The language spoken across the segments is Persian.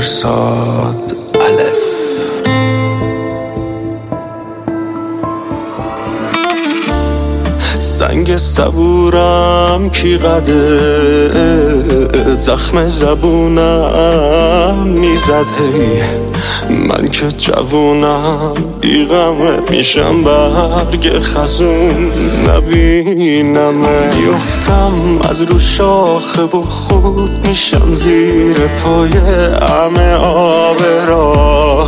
مرصاد الف. سنگ صبورم کی قده، زخم زبونم میزد هی. من که جوونم بیغمه میشم برگ خزون نبینمه. میفتم از رو شاخه و خود میشم زیر پای همه آب راه.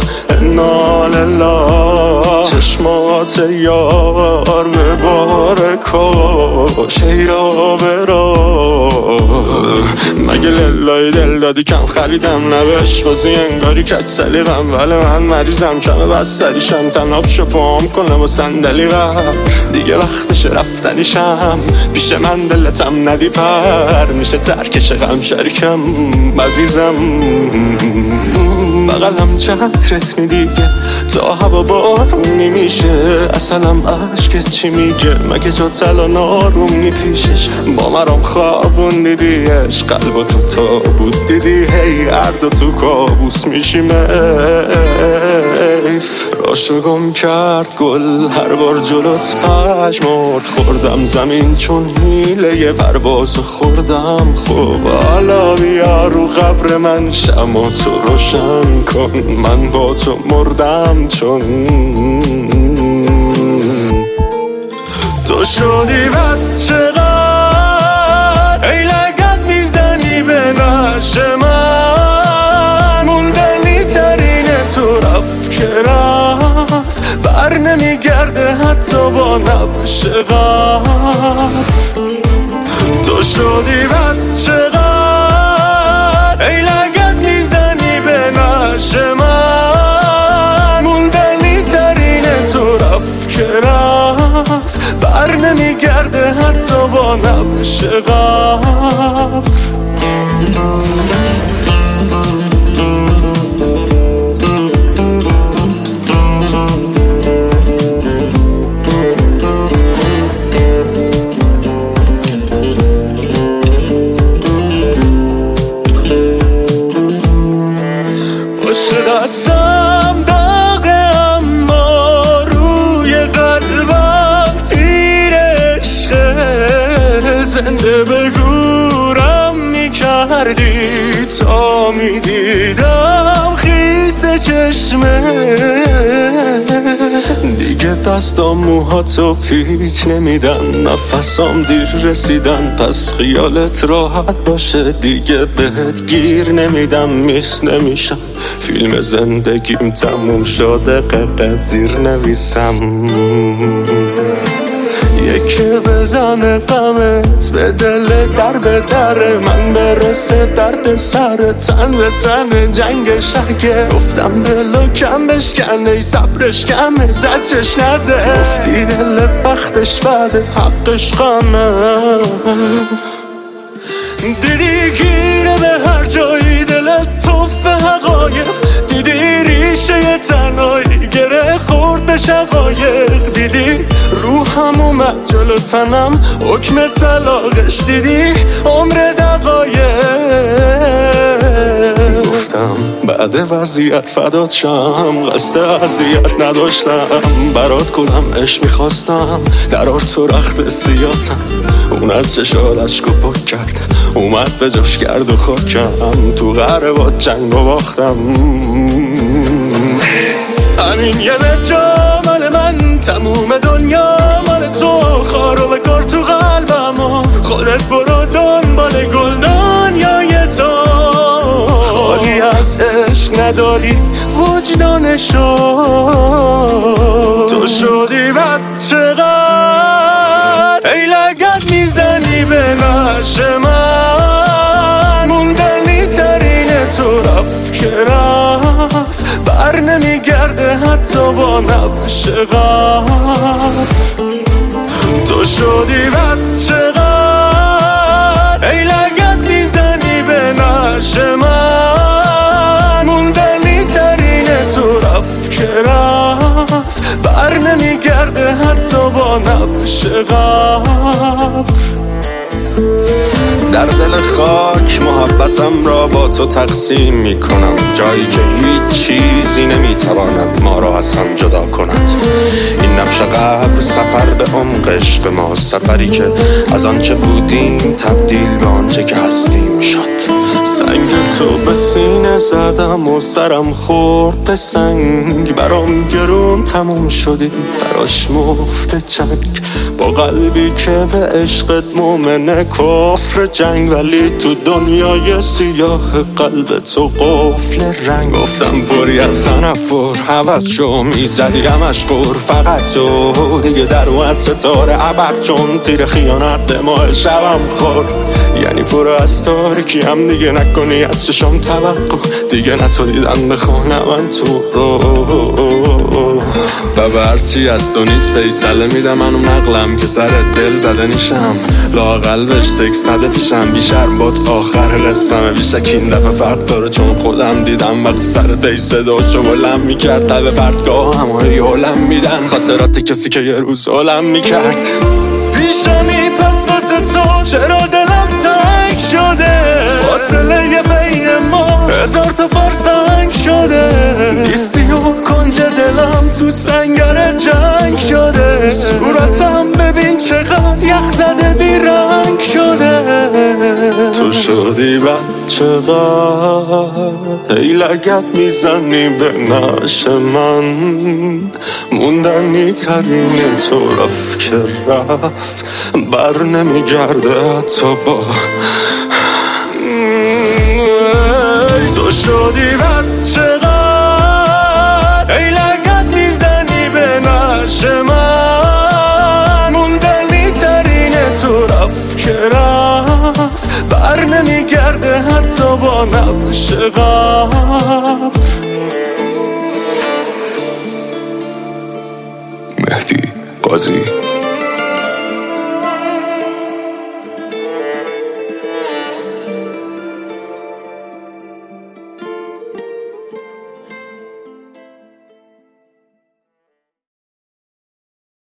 نالله چشمات یار به بار کاش ای را مگه للای دل دادی کم خریدم نبش بازی انگاری کچ سلیقم. ولی من مریضم کمه بستریشم تناب شو پام کنم و صندلیقم. دیگه وقتش رفتنیشم پیش من دلتم ندی پر میشه ترکش غم شریکم عزیزم. بغلم چترت دیگه تا هوا بارونی میشه. اصلم عشقت چی میگه مگه جا تلا نارونی پیشش. با مرام خوابون دیدیش قلب تو تابود دیدی هی هر دو تو کابوس میشیم. راشو گم کرد گل هر بار جلوت پشمرد. خوردم زمین چون حیله پرواز خوردم. خب حالا بیا رو قبر من شمع تو روشن کن. من با تو مردم چون تو شدی بچه قد. ای لگت میزنی به نش من. موندنی ترینه تو رفت که رفت بر نمیگرده حتی با نبش قد. تو شدی بچه قد. ای لگت میزنی به نش من. موندنی ترینه تو رفت که رفت بر نمیگرده حتی با نبش قد. دستم داغه اما روی قلبم تیر عشقه. زنده به گورم میکردی تا میدیدم خیس چشمه. دیگه دستام موهاتو پیچ نمیدن. نفسام دیر رسیدن پس خیالت راحت باشه. دیگه بهت گیر نمیدم میس نمیشم. فیلم زندگیم تموم شده قطعه زیر نویسم. یکی بزنه غمت به دل در به در من. برسه درد سر تن به تن جنگ شهگه. گفتم دلو کم بشکن ای صبرش کمه زجرش نده. گفتی دل بختش بده حقش غمه. دیدی گیره به هر جایی دلت توف حقایق. دیدی ریشه تنهایی گره خورد به شقایق. دیدی روحم اومد جلو تنم حکم طلاقش. دیدی عمر دقایق. گفتم بعد وضعیت فدات شم. قصد اذیت نداشتم برات کنم عشق میخواستم. درار تو رخت سیاتم اون از چشات عشقو پاک کرد. اومد به جاش کرد و خاکم. تو قهر با جنگ و باختم. همین یه جا مال من تموم دنیا مال تو. خارو بکار تو قلبم و خودت برو دنبال گلدانیای تو. خالی از عشق نداری وجدانشو. تو شدی بچه قد. ای لگت میزنی به نش من. موندنی ترینه تو رفت که رفت بر نمیگرده حتی با نبش قد. تو شدی بچه قد. ای لگت میزنی به نش من. موندنی ترینه تو رفت که رفت بر نمیگرده حتی با نبش قد. در دل خاک محبتم را با تو تقسیم میکنم، جایی که هیچ چیزی نمیتواند ما را از هم جدا کند. این نقش قبر سفر به عمق عشق ما، سفری که از آنچه بودیم تبدیل به آنچه که هستیم شد. سنگ تو به سینه زدم و سرم خورد به سنگ، برام گرون تموم شدی براش مفت جنگ، با قلبی که به عشقت مومنه کفر جنگ، ولی تو دنیای سیاه قلب تو قفل رنگ. گفتم پری از تنفر حوض شو میزدی همش قور، فقط تو دیگه در اومد ستاره ابر، چون تیر خیانت به ماه شبم خورد. یعنی پر از تاریکی هم دیگه نکنی از چشم توقع، دیگه نتو دیدن بخونه من تو رو و برچی از تو نیست فیصله میدم منو نقلم که سر دل زده نیشم، لااقل بهش تکست نده پیشم، بیشرم باد آخر قسمه، بیشک این دفعه فرق داره چون خودم دیدم وقتی سر دی صداشو بلند میکرد لب پرتگاه همه یولم میدن، خاطرات کسی که یه روز علم میکرد. پیشمی پس واسه تو چرا دلم تنگ شده، فاصله بین ما هزار تا فرسنگ شده، نیستی و کنج دلم تو سنگر جنگ شده، صورتم ببین چقدر یخ زده بی رنگ شده. تو شدی چقدر ای لگت میزنی به نعش من، موندنی ترین طرف که رفت بر نمیگرده حتی با تو شدی چقدر ای لگت میزنی به نعش من، موندنی ترین طرف که رفت بر نمیگرده حتی با نبش قبل.